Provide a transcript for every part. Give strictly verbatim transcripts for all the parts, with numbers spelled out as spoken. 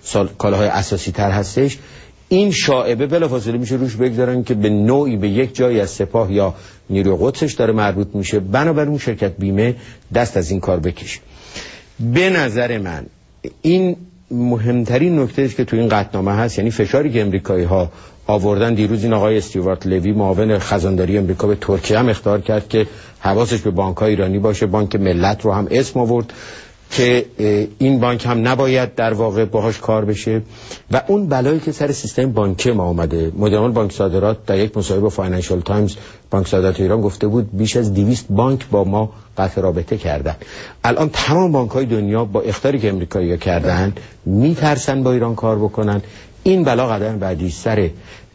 کالاهای اساسی تر هستش، این شائبه بلافاصله میشه روش بگذارن که به نوعی به یک جایی از سپاه یا نیروی قدسش داره مربوط میشه، بنابراین اون شرکت بیمه دست از این کار بکشه. به نظر من این مهمترین نکته است که تو این قطعنامه هست، یعنی فشاری که امریکایی ها آوردن. دیروز این آقای استیوارت لوی معاون خزانداری امریکا به ترکیه هم اخطار کرد که حواسش به بانک‌های ایرانی باشه. بانک ملت رو هم اسم آورد که این بانک هم نباید در واقع باهاش کار بشه. و اون بلایی که سر سیستم بانکی ما آمده، مدیر بانک صادرات در یک مصاحبه با فاینانشال تایمز بانک صادرات ایران گفته بود بیش از دویست بانک با ما قطع رابطه کردن. الان تمام بانک‌های دنیا با اخطاری که امریکایی‌ها کردن میترسن با ایران کار بکنن. این بلا قدم بعدی سر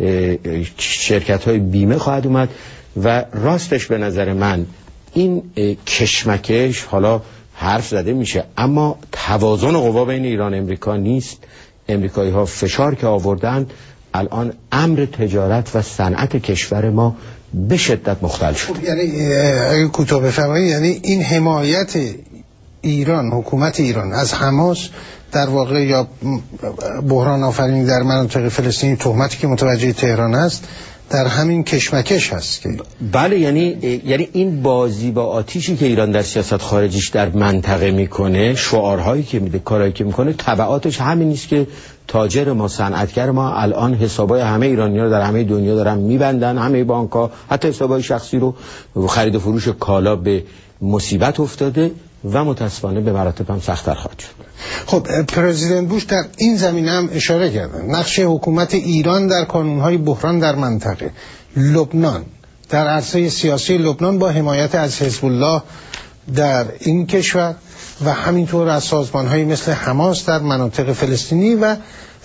شرکت‌های بیمه خواهد اومد و راستش به نظر من این کشمکش، حالا حرف زده میشه اما توازن قوا بین ایران و امریکا نیست. امریکایی ها فشار که آوردن، الان امر تجارت و صنعت کشور ما به شدت مختل شد. یعنی اگه کوتاه بفرمایید، یعنی این حمایت ایران، حکومت ایران از حماس در واقع یا بحران آفرینی در مناطق فلسطینی، تهمتی که متوجه تهران است، در همین کشمکش هست که بله، یعنی یعنی این بازی با آتیشی که ایران در سیاست خارجیش در منطقه میکنه، شعارهایی که میده، کارهایی که میکنه، تبعاتش همین نیست که تاجر ما، صنعتگر ما الان حسابای همه ایرانی‌ها رو در همه دنیا دارن میبندن، همه بانک‌ها، حتی حسابای شخصی رو. خرید و فروش کالا به مصیبت افتاده و متاسفانه به مراتب هم سخت‌تر خواهد شد. خب پرزیدنت بوش در این زمینه هم اشاره کردن، نقش حکومت ایران در کانون‌های بحران در منطقه، لبنان، در عرصه سیاسی لبنان با حمایت از حزب الله در این کشور و همینطور از سازمان‌های مثل حماس در مناطق فلسطینی و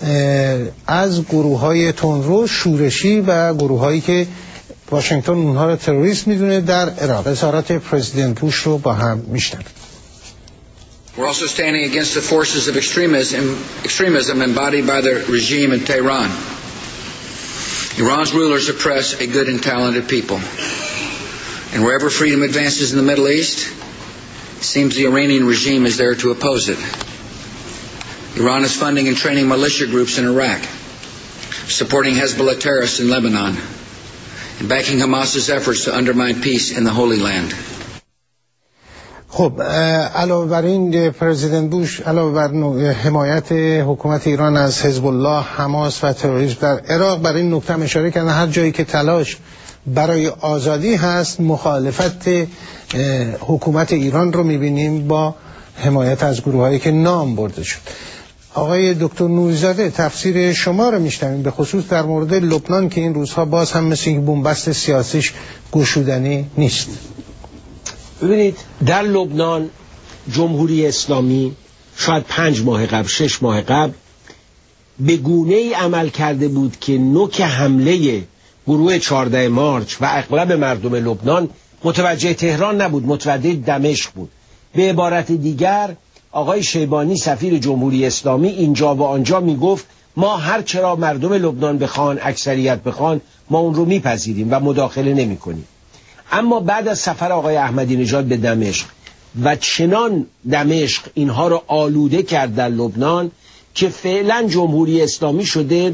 از گروه‌های تندرو شورشی و گروه‌هایی که واشنگتن اونها را تروریست میدونه در عراق. اظهارات پرزیدنت بوش رو با هم میشنویم. We're also standing against the forces of extremism, extremism embodied by the regime in Tehran. Iran's rulers oppress a good and talented people. And wherever freedom advances in the Middle East, it seems the Iranian regime is there to oppose it. Iran is funding and training militia groups in Iraq, supporting Hezbollah terrorists in Lebanon, and backing Hamas's efforts to undermine peace in the Holy Land. خب علاوه بر این پرزیدنت بوش علاوه بر حمایت حکومت ایران از حزب الله، حماس و تروریسم در عراق، بر این نکته اشاره کردن هر جایی که تلاش برای آزادی هست، مخالفت حکومت ایران رو میبینیم با حمایت از گروهایی که نام برده شد. آقای دکتر نوری‌زاده، تفسیر شما رو میشنویم به خصوص در مورد لبنان که این روزها باز هم مثل این بنبست سیاسیش گشودنی نیست. ببینید در لبنان جمهوری اسلامی شاید پنج ماه قبل، شش ماه قبل به گونه ای عمل کرده بود که نوک حمله گروه چهاردهم مارچ و اغلب مردم لبنان متوجه تهران نبود، متوجه دمشق بود. به عبارت دیگر آقای شیبانی سفیر جمهوری اسلامی اینجا و آنجا میگفت ما هر چرا مردم لبنان بخوان، اکثریت بخوان، ما اون رو میپذیریم و مداخله نمی کنیم. اما بعد از سفر آقای احمدی نژاد به دمشق و چنان دمشق اینها رو آلوده کرد در لبنان که فعلا جمهوری اسلامی شده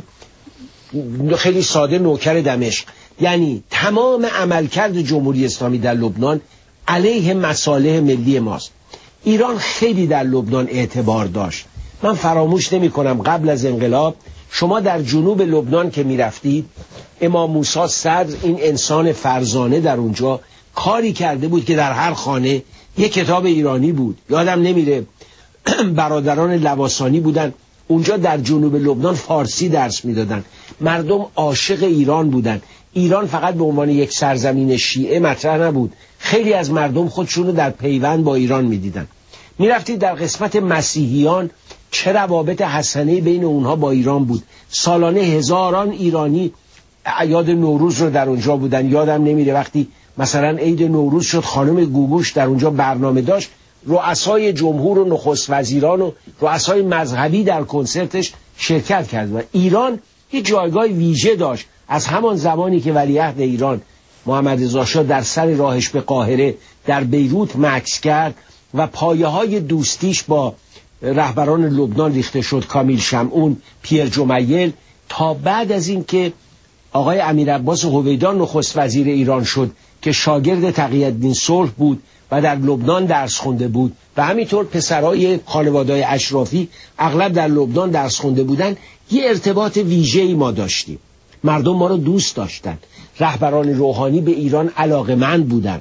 خیلی ساده نوکر دمشق. یعنی تمام عملکرد جمهوری اسلامی در لبنان علیه مصالح ملی ماست. ایران خیلی در لبنان اعتبار داشت. من فراموش نمی کنم قبل از انقلاب شما در جنوب لبنان که می رفتید، امام موسی صدر، این انسان فرزانه در اونجا کاری کرده بود که در هر خانه یک کتاب ایرانی بود. یادم نمیره برادران لواسانی بودن اونجا در جنوب لبنان فارسی درس میدادن. مردم عاشق ایران بودن. ایران فقط به عنوان یک سرزمین شیعه مطرح نبود، خیلی از مردم خودشونو در پیوند با ایران میدیدن. میرفتید در قسمت مسیحیان، چه روابط حسنه بین اونها با ایران بود. سالانه هزاران ایرانی اعیاد نوروز رو در اونجا بودن. یادم نمیره وقتی مثلا عید نوروز شد خانم گوگوش در اونجا برنامه داشت، رؤسای جمهور و نخست وزیران و رؤسای مذهبی در کنسرتش شرکت کرد. و ایران یه جایگاه ویژه داشت از همان زمانی که ولیعهد ایران محمد رضا شاه در سر راهش به قاهره در بیروت مکث کرد و پایه های دوستیش با رهبران لبنان ریخته شد، کامیل شمعون، پیر جمیل، تا بعد از این که آقای امیرعباس هویدا نخست وزیر ایران شد که شاگرد تقی‌الدین صلح بود و در لبنان درس خونده بود و همینطور پسرای خانواده‌های اشرافی اغلب در لبنان درس خونده بودن، یه ارتباط ویژه‌ای ما داشتیم. مردم ما رو دوست داشتن. رهبران روحانی به ایران علاقه‌مند بودن.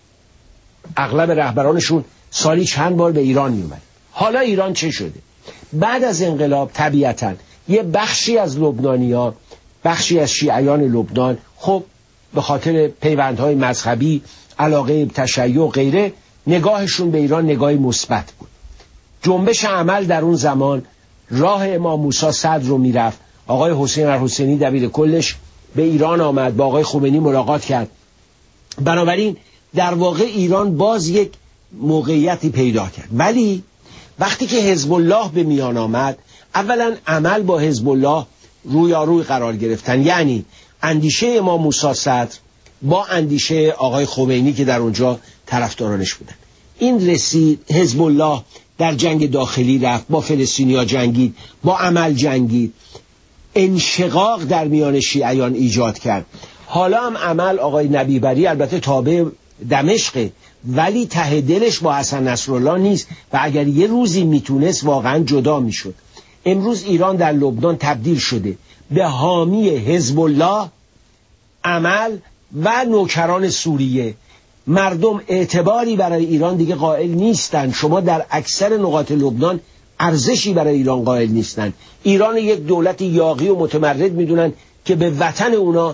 اغلب رهبرانشون سالی چند بار به ایران میومد. حالا ایران چه شده؟ بعد از انقلاب طبیعتاً یه بخشی از لبنانی‌ها، بخشی از شیعیان لبنان، خب به خاطر پیوندهای مذهبی، علاقه تشیع و غیره، نگاهشون به ایران نگاهی مثبت بود. جنبش عمل در اون زمان راه امام موسی صدر رو میرفت. آقای حسین الحسینی دبیر کلش به ایران آمد، با آقای خمینی ملاقات کرد. بنابراین در واقع ایران باز یک موقعیتی پیدا کرد. ولی وقتی که حزب الله به میان آمد، اولا عمل با حزب الله رویاروی قرار گرفتن، یعنی اندیشه امام موسی صدر با اندیشه آقای خمینی که در اونجا طرفدارانش بودن. این رسید، حزب الله در جنگ داخلی رفت، با فلسطینیا جنگید، با عمل جنگید، انشقاق در میان شیعیان ایجاد کرد. حالا هم عمل آقای نبیبری البته تابع دمشق، ولی ته دلش با حسن نصرالله نیست و اگر یه روزی میتونست واقعا جدا میشد. امروز ایران در لبنان تبدیل شده به حامی حزب الله، عمل و نوکران سوریه. مردم اعتباری برای ایران دیگه قائل نیستن. شما در اکثر نقاط لبنان ارزشی برای ایران قائل نیستن. ایران یک دولت یاغی و متمرد میدونن که به وطن اونا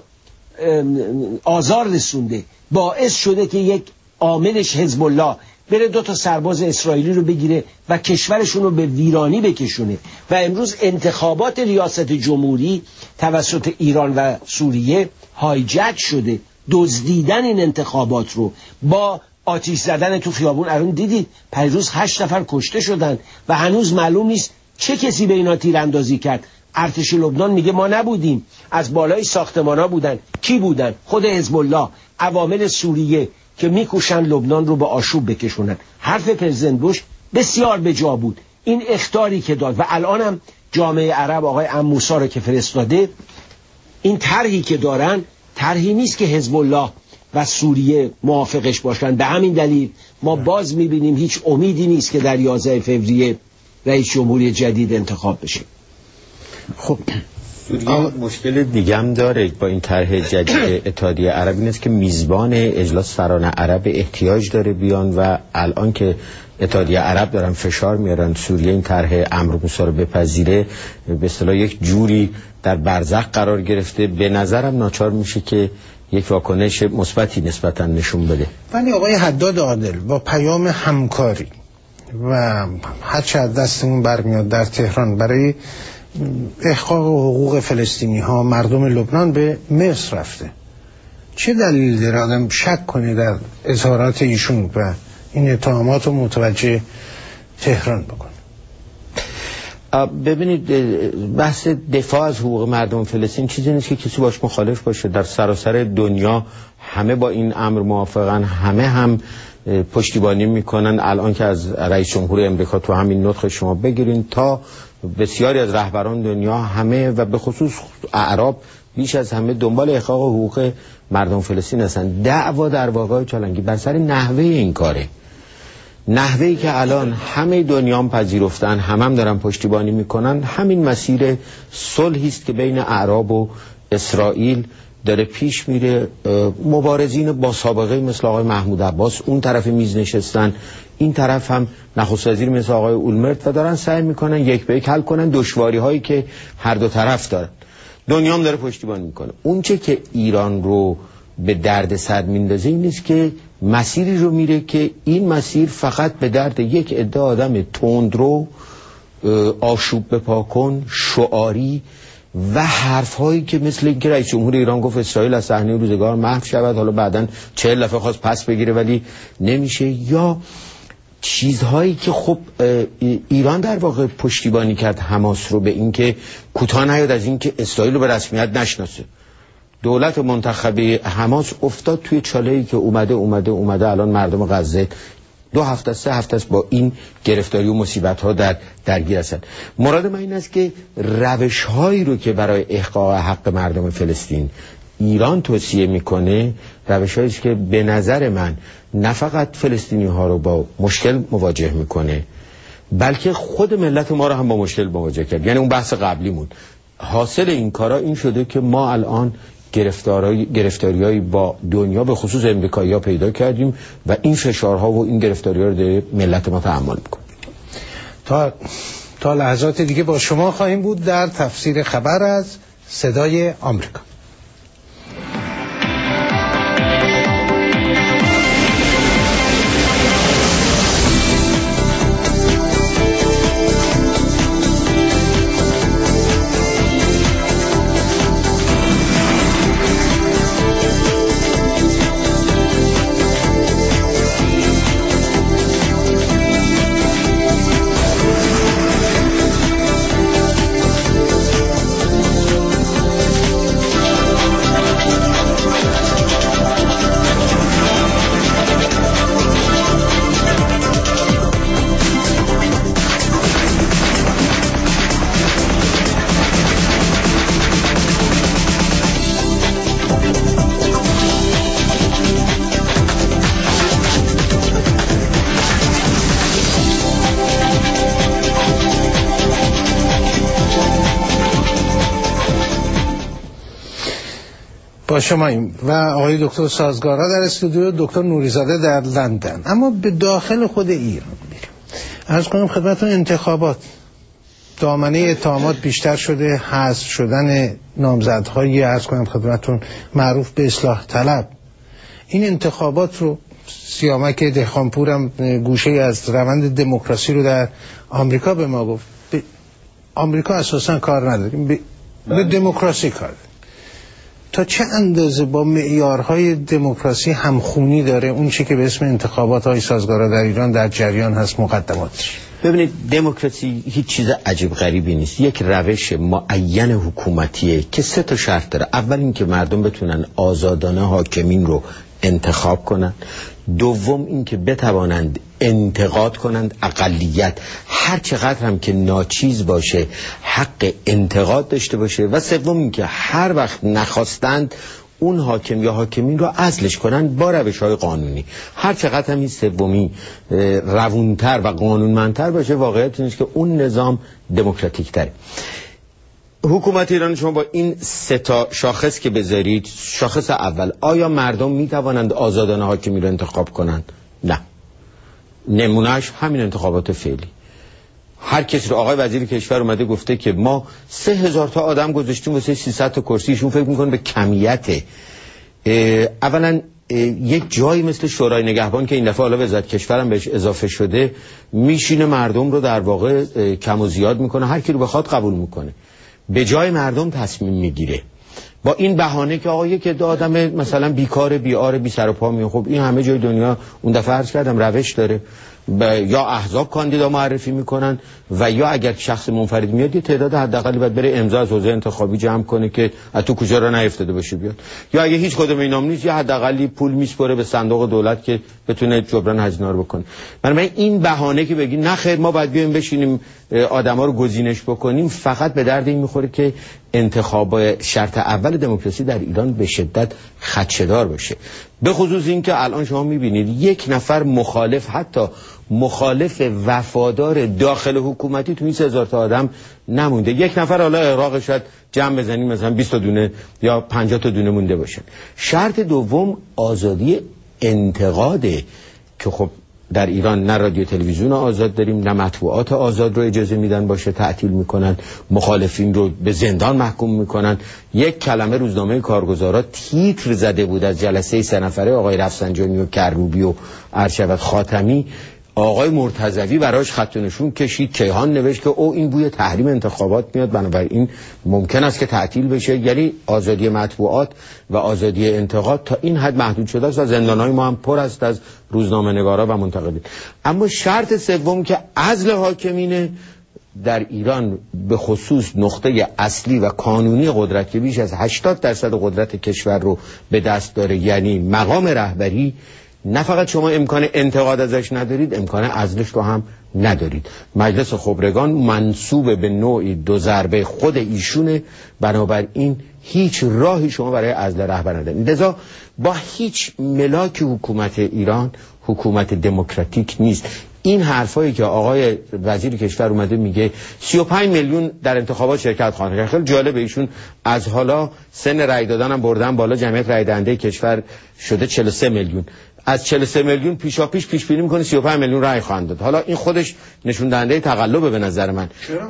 آزار رسونده، باعث شده که یک عاملش حزب الله بره دو تا سرباز اسرائیلی رو بگیره و کشورشون رو به ویرانی بکشونه. و امروز انتخابات ریاست جمهوری توسط ایران و سوریه هایجک شده، دزدیدن این انتخابات رو با آتش زدن تو خیابون. الان دیدید پیروز هشت نفر کشته شدن و هنوز معلوم نیست چه کسی به اینا تیراندازی کرد. ارتش لبنان میگه ما نبودیم، از بالای ساختمانا بودن. کی بودن؟ خود حزب الله، عوامل سوریه که میکوشن لبنان رو به آشوب بکشونن. حرف پرزیدنت بوش بسیار به جا بود، این اخطاری که داد. و الان هم جامعه عرب آقای ام موسی رو که فرستاده، این طرحی که دارن طرحی نیست که حزب الله و سوریه موافقش باشن. به همین دلیل ما باز میبینیم هیچ امیدی نیست که در یازده فوریه رئیس جمهوری جدید انتخاب بشه. خب سوریه مشکل دیگه هم داره با این طرح جدید اتحادیه عرب، این است که میزبان اجلاس سران عرب احتیاج داره بیان و الان که اتحادیه عرب دارن فشار میارن سوریه این طرح امر موسی رو بپذیره، به اصطلاح یک جوری در برزخ قرار گرفته. به نظرم ناچار میشه که یک واکنش مثبتی نسبتا نشون بده. ولی آقای حداد عادل با پیام همکاری و هرچه از دستمون برمیاد در تهران برای احقاق حقوق فلسطینی ها، مردم لبنان به مصر رفته، چه دلیل داره آدم شک کنه در اظهارات ایشون و این اتهامات رو متوجه تهران بکنه؟ ببینید بحث دفاع از حقوق مردم فلسطین چیزی نیست که کسی باش مخالف باشه. در سراسر دنیا همه با این امر موافقن، همه هم پشتیبانی میکنن. الان که از رئیس جمهور امریکا تو همین نطق شما بگیرین تا بسیاری از رهبران دنیا، همه و به خصوص اعراب بیش از همه دنبال احقاق حقوق مردم فلسطین هستن. دعوا در واقع چالنگی بر سر نحوه این کاره، نحوهی که الان همه دنیا هم پذیرفتن، همه هم دارن پشتیبانی میکنن. همین مسیر صلحی است که بین اعراب و اسرائیل داره پیش میره. مبارزین با سابقه مثل آقای محمود عباس اون طرف میز نشستن، این طرف هم نخست وزیر مثل آقای اولمرت و دارن سعی میکنن یک به یک حل کنن دشواری هایی که هر دو طرف دارن. دنیا هم داره پشتیبانی میکنه. اون چه که ایران رو به درد سر میندازه این نیست که مسیری رو میره که این مسیر فقط به درد یک عده آدم تندرو، آشوب بپا کن، شعاری و حرف هایی که مثل اینکه رئیس جمهور ایران گفت اسرائیل از صحنه روزگار محو شود، حالا بعدن چهل دفعه خواست پس بگیره ولی نمیشه، یا چیزهایی که خب ایران در واقع پشتیبانی کرد حماس رو به اینکه کوتاه نیاد از اینکه اسرائیل رو به رسمیت نشناسه. دولت منتخبه حماس افتاد توی چاله‌ای که اومده اومده اومده الان مردم غزه دو هفته سه هفته است با این گرفتاری و مصیبت ها در درگیر هستند. مراد من این است که روش هایی رو که برای احقاق حق مردم فلسطین ایران توصیه میکنه روش هایی است که به نظر من نه فقط فلسطینی ها رو با مشکل مواجه میکنه بلکه خود ملت ما رو هم با مشکل مواجه کرد. یعنی اون بحث قبلیمون حاصل این کارا این شده که ما الان گرفتاریایی با دنیا به خصوص امریکایی‌ها پیدا کردیم و این فشارها و این گرفتاری‌ها رو در ملت ما تحمل میکنیم. تا تا لحظات دیگه با شما خواهیم بود در تفسیر خبر از صدای آمریکا. با شما این و آقای دکتر سازگارا در استودیو، دکتر نوریزاده در لندن. اما به داخل خود ایران میریم. عرض کنم خدمتتون انتخابات دامنه اتهامات بیشتر شده، حذف شدن نامزدهای عرض کنم خدمتتون معروف به اصلاح طلب. این انتخابات رو سیامک دهقانپورم گوشه از روند دموکراسی رو در آمریکا به ما گفت. به آمریکا اساسا کار نداریم، به, به دموکراسی کار داریم. تا چه اندازه با معیارهای دموکراسی همخونی داره اون چی که به اسم انتخابات های سازگارا در ایران در جریان هست مقدماتش؟ ببینید دموکراسی هیچ چیز عجیب غریبی نیست، یک روش معین حکومتیه که سه تا شرط داره. اول این که مردم بتونن آزادانه حاکمین رو انتخاب کنن، دوم این که بتوانند انتقاد کنند اقلیت هر چقدر هم که ناچیز باشه حق انتقاد داشته باشه، و سوم این که هر وقت نخواستند اون حاکم یا حاکمین رو عزلش کنند با روش‌های قانونی. هر چقدر هم این سومی روونتر و قانونمندتر باشه واقعیت اینه که اون نظام دموکراتیک تره. حکومت ایران شما با این سه تا شاخص که بذارید، شاخص اول آیا مردم می توانند آزادانه حاکمی رو انتخاب کنند؟ نه. نمونهش همین انتخابات فعلی. هر کسی رو آقای وزیر کشور اومده گفته که ما سه هزار تا آدم گذاشتیم واسه سیصد تا کرسیشون، فکر میکنه به کمیته. اولا یک جایی مثل شورای نگهبان که این دفعه حالا وزارت کشورم بهش اضافه شده میشینه مردم رو در واقع کم و زیاد میکنه، هر کی رو بخواد قبول میکنه، به جای مردم تصمیم میگیره با این بهانه که آقا یک عده آدم مثلا بیکار بیار بی سر و پا میاد. خب این همه جای دنیا اون دفعه عرض کردم روش داره، یا احزاب کاندیدا معرفی میکنن و یا اگر شخص منفرد میاد یه تعداد حداقلی باید بره امضا از حوزه انتخابی جمع کنه که از تو کجا را نیفتاده باشه بیاد، یا اگه هیچ کدوم اینام نیست یه حداقلی پول میسپره به صندوق دولت که بتونه جبران هزینه رو بکنه. برای این بهانه که بگی نه خیر ما باید بیایم بشینیم آدما رو گزینش بکنیم فقط به درد این میخوره که انتخاب شرط اول دموکراسی در ایران به شدت خدشه‌دار باشه. به خصوص این که الان شما میبینید یک نفر مخالف، حتی مخالف وفادار داخل حکومتی تو این سه هزار تا آدم نمونده. یک نفر حالا اغراق شد جمع بزنیم مثلا بیست تا دونه یا پنجاه تا دونه مونده باشن. شرط دوم آزادی انتقاده که خب در ایران نه رادیو تلویزیون آزاد داریم، نه مطبوعات آزاد رو اجازه میدن باشه، تعطیل میکنن، مخالفین رو به زندان محکوم میکنن. یک کلمه روزنامه کارگزارا تیتر زده بود از جلسه سه نفره آقای رفسنجانی و کروبی و ارشد خاتمی، آقای مرتضوی براش خط و نشون کشید، کیهان نوشت که او این بوی تحریم انتخابات میاد، بنابراین ممکن است که تعطیل بشه. یعنی آزادی مطبوعات و آزادی انتقاد تا این حد محدود شده است و زندانهای ما هم پر است از روزنامه نگارا و منتقدین. اما شرط سوم که عزل حاکمینه در ایران به خصوص نقطه اصلی و قانونی قدرت که بیش از هشتاد درصد قدرت کشور رو به دست داره، یعنی مقام رهبری، نه فقط شما امکان انتقاد ازش ندارید، امکان عزلش رو هم ندارید. مجلس خبرگان منسوب به نوعی دو ضربه خود ایشونه، بنابراین هیچ راهی شما برای عزل رهبر ندارید. لذا با هیچ ملاک حکومت ایران حکومت دموکراتیک نیست. این حرفایی که آقای وزیر کشور اومده میگه سی و پنج میلیون در انتخابات شرکت خواهند کرد، خیلی جالبه. ایشون از حالا سن رأی دادن هم بردن بالا، جمعیت رأی دهنده کشور شده چهل و سه میلیون. از چهل و سه میلیون پیشا پیش پیش بینی میکنه سی و پنج میلیون رأی خواهند داد. حالا این خودش نشون دهنده تقلبه به نظر من.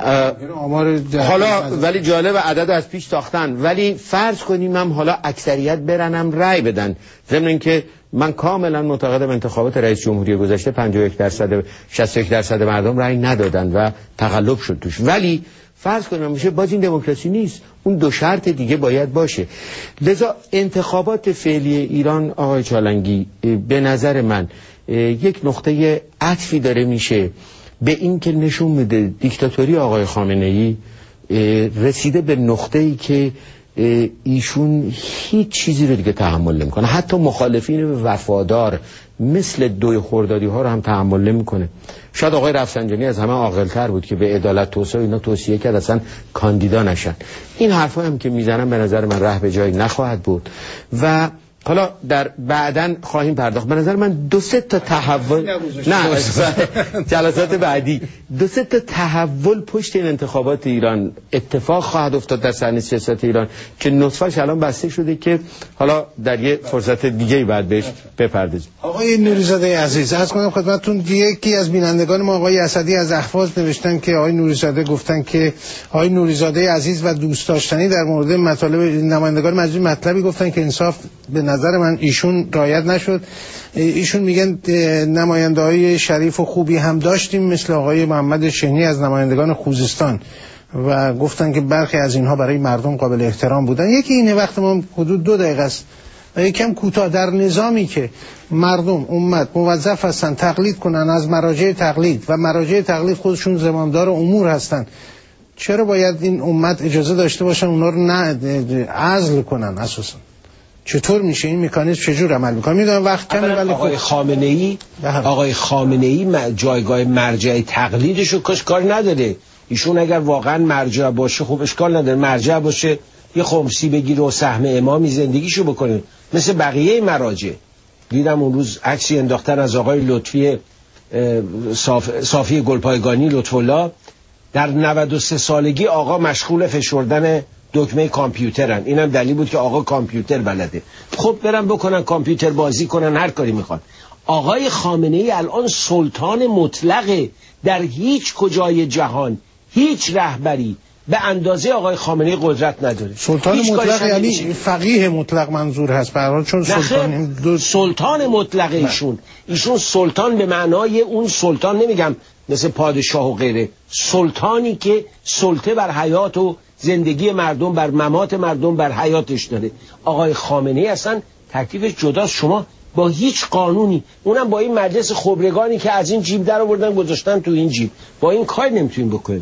حالا ولی جالب عدد از پیش ساختن، ولی فرض کنیم هم حالا اکثریت برنم رأی بدن، ضمن اینکه من کاملا معتقدم انتخابات رئیس جمهوری گذشته پنجاه و یک درصد شصت و یک درصد مردم رأی ندادن و تقلب شد توش. ولی فرض کنیم میشه باز این دموکراسی نیست، اون دو شرط دیگه باید باشه. لذا انتخابات فعلی ایران آقای چالنگی به نظر من یک نقطه عطفی داره میشه به این که نشون میده دیکتاتوری آقای خامنه‌ای رسیده به نقطه‌ای که ایشون هیچ چیزی رو دیگه تحمل نمیکنه، حتی مخالفین وفادار مثل دوی خردادی ها رو هم تحمل نمیکنه. شاید آقای رفسنجانی از همه عاقل‌تر بود که به عدالت توسعه اینا توصیه کرد اصلا کاندیدا نشن. این حرفا هم که میزنن به نظر من ره به جایی نخواهد بود و حالا در بعدن خواهیم پرداخت. به نظر من دو سه تا تحول نه جلسات بعدی دو سه تا تحول پشت این انتخابات ایران اتفاق خواهد افتاد در صحنه سیاست ایران که نطفه‌اش الان بسته شده که حالا در یه فرصت دیگه‌ای بعد بهش بپردازیم. آقای نوریزاده عزیز، عرض کنم خدمتتون یکی از بینندگان ما آقای اسدی از اهواز نوشتن که آقای نوریزاده گفتن که آقای نوریزاده عزیز و دوست داشتنی در مورد مطالب نمایندگان مجلس مطلبی گفتن که انصاف به نظر من ایشون رعایت نشد. ایشون میگن نماینده های شریف و خوبی هم داشتیم مثل آقای محمد شحنی از نمایندگان خوزستان و گفتن که برخی از اینها برای مردم قابل احترام بودن. یکی اینه وقت ما حدود دو دقیقه است و یکم کوتاه، در نظامی که مردم امت موظف هستن تقلید کنن از مراجع تقلید و مراجع تقلید خودشون زمامدار امور هستن، چرا باید این امت اجازه داشته باشن اونا رو نه عزل کنن؟ اساسا چطور میشه این مکانیزم چجور عمل میکنه؟ میدونم وقت کمه ولی آقای خامنه‌ای آقای خامنه‌ای جایگاه مرجع تقلیدشو کاش کار نداره. ایشون اگر واقعا مرجع باشه خب اشکال نداره، مرجع باشه یه خمسی بگیره و سهم امامی زندگیشو بکنه مثل بقیه مراجع. دیدم اون روز عکسی انداختن از آقای لطفی صاف... صافی گلپایگانی لطف‌الله، در نود و سه سالگی آقا مشغول فشردن دکمه کامپیوترن. اینم دلیل بود که آقا کامپیوتر بلده. خب برن بکنن کامپیوتر بازی کنن، هر کاری میخوان. آقای خامنه‌ای الان سلطان مطلقه در هیچ کجای جهان. هیچ رهبری به اندازه آقای خامنه‌ای قدرت نداره. سلطان مطلق یعنی فقیه مطلق منظور هست برای چون سلطان دو... سلطان مطلق ایشون ایشون سلطان به معنای اون سلطان، نمیگم مثل پادشاه و غیره، سلطانی که سلطه بر حیات و زندگی مردم، بر ممات مردم، بر حیاتش داره. آقای خامنه‌ای اصلا تکلیفش جداست. شما با هیچ قانونی، اونم با این مجلس خبرگانی که از این جیب در آوردن گذاشتن تو این جیب، با این کار نمیتونین بکنید.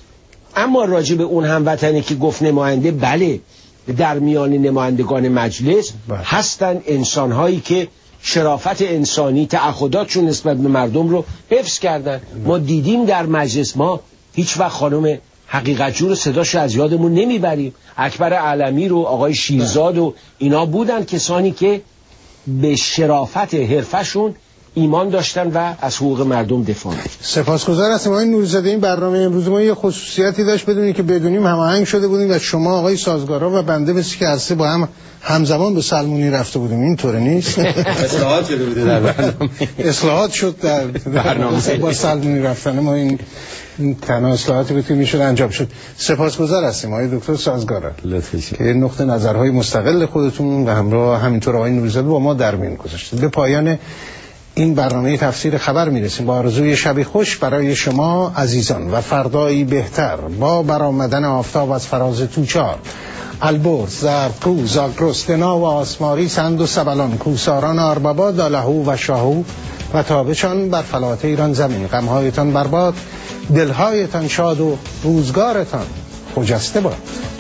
اما راجع به اون هموطنی که گفت نماینده، بله در میان نمایندگان مجلس بله. هستن انسانهایی که شرافت انسانی، تعهداتشون نسبت به مردم رو حفظ کردن. ما دیدیم در مجلس، ما هیچ وقت خانم حقیقت جور صداشو از یادمون نمیبریم. اکبر علمی رو، آقای شیرزاد و اینا بودن کسانی که به شرافت حرفشون ایمان داشتن و از حقوق مردم دفاع می‌کردن. سپاسگزار هستیم آقای نوریزاده. این برنامه امروز ما یه خصوصیتی داشت بدونید که بدونیم هماهنگ شده بودیم و شما آقای سازگارا و بنده مثل که هسته با هم همزمان به سلمونی رفته بودیم. این طوره نیست؟ اصلاحات شده بوده در برنامه. اصلاحات شد در برنامه با سلمونی رفتن ما. این تنها اصلاحاتی بود که میشد انجام شد. سپاسگزار هستیم آقای دکتر سازگارا که نقطه نظرهای مستقل خودتون و همراه همینطور آقای نوریزاده با ما در میون گذاشتید. به پایان این برنامه تفسیر خبر میرسیم با آرزوی شبی خوش برای شما عزیزان و فردایی بهتر با برآمدن آفتاب از فراز توچار. البرز، زرقو، زاگرس، دنا و آسماری، سند و سبلان، کوساران آربابا، دالهو و شاهو و تابچان بر فلات ایران زمین. غمهایتان برباد، دلهایتان شاد و روزگارتان خجسته باد.